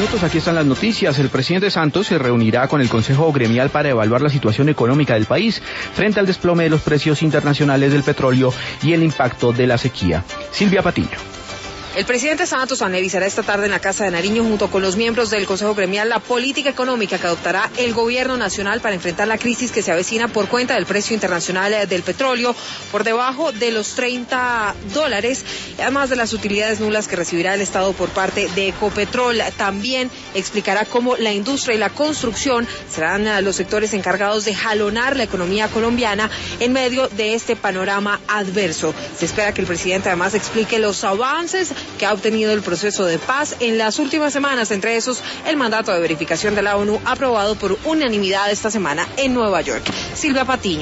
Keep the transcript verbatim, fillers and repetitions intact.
minutos, aquí están las noticias. El presidente Santos se reunirá con el Consejo Gremial para evaluar la situación económica del país frente al desplome de los precios internacionales del petróleo y el impacto de la sequía. Silvia Patiño. El presidente Santos analizará esta tarde en la Casa de Nariño junto con los miembros del Consejo Gremial la política económica que adoptará el gobierno nacional para enfrentar la crisis que se avecina por cuenta del precio internacional del petróleo por debajo de los treinta dólares, además de las utilidades nulas que recibirá el Estado por parte de Ecopetrol. También explicará cómo la industria y la construcción serán los sectores encargados de jalonar la economía colombiana en medio de este panorama adverso. Se espera que el presidente además explique los avances que ha obtenido el proceso de paz en las últimas semanas, entre esos el mandato de verificación de la ONU aprobado por unanimidad esta semana en Nueva York. Silvia Patiño.